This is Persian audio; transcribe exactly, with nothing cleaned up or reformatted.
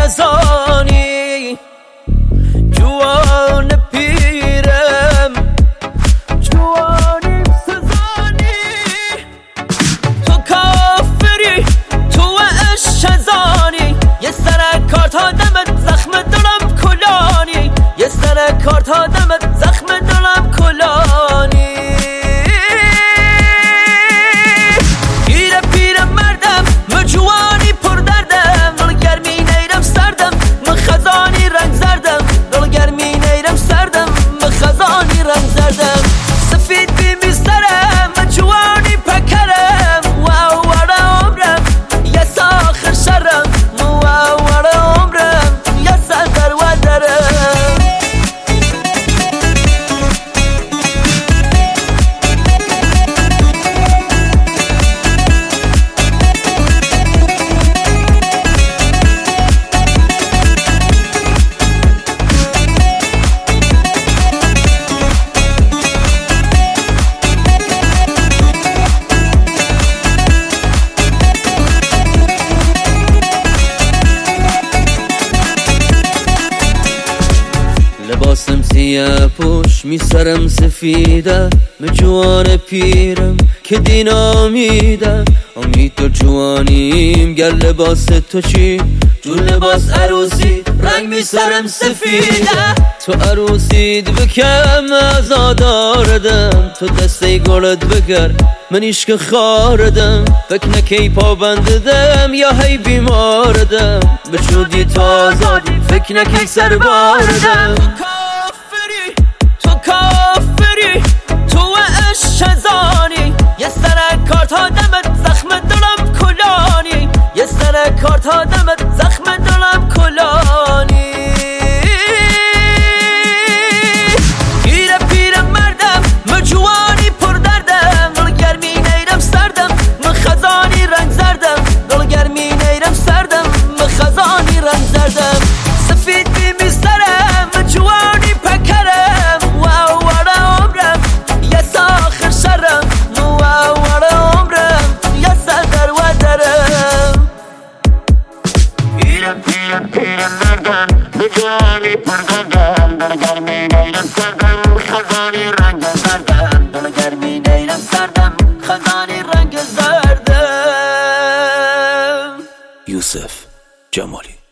خزانی، جوان پیرم جوانیم سزانی. تو کافری تو عشق زانی، یه سر کارت آدمت زخم دلم کلانی، یه سر کارت آدمت زخم دلم کلانی. پیر پیر مردم من جوانی پر دردم، دل گرمی نیرم سردم من خزانی رنگ زردم، دل گرمی نیرم سردم من خزانی رنگ زردم. سفید بیمی سرم من جوانی پکرم، واو واره عمرم یه ساخر شرم، واو واره عمرم یه سر و درم. لباسم سیاه پوش میسرم سفیده، من جوان پیرم که دین آمیده. امید تو جوانیم گر لباس تو چی، جون لباس عروسی رنگ میسرم سفیده. تو عروسید بکم ازاداردم، تو دسته گلت بگر من عشق خاردم. فکر نکی پابنددم یا هی بیماردم، بچودی تو آزادی فکر نکی سر باردم. تو کافری تو عشق زانی، یه سر کارت آدمت زخم دلم کلانی، یه سر کارت آدمت زخم دلم کلانی. پیر پیر مردم من جوانی پر دردم، دل گرمی نیرم سردم من خزانی رنگ زردم، دل گرمی نیرم سردم من خزانی رنگ زردم. سفید بیمی سرم من جوانی پکرم، واو واره عمرم یه ساخر شرم، واو واره عمرم یه سر و درم. پیرم پیرم پیرم مردم به جوانی پرگردم، دل گرمی نیرم سردم خزانی رنگ زردم، دل گرمی نیرم سردم خزانی رنگ زردم. یوسف جمالی.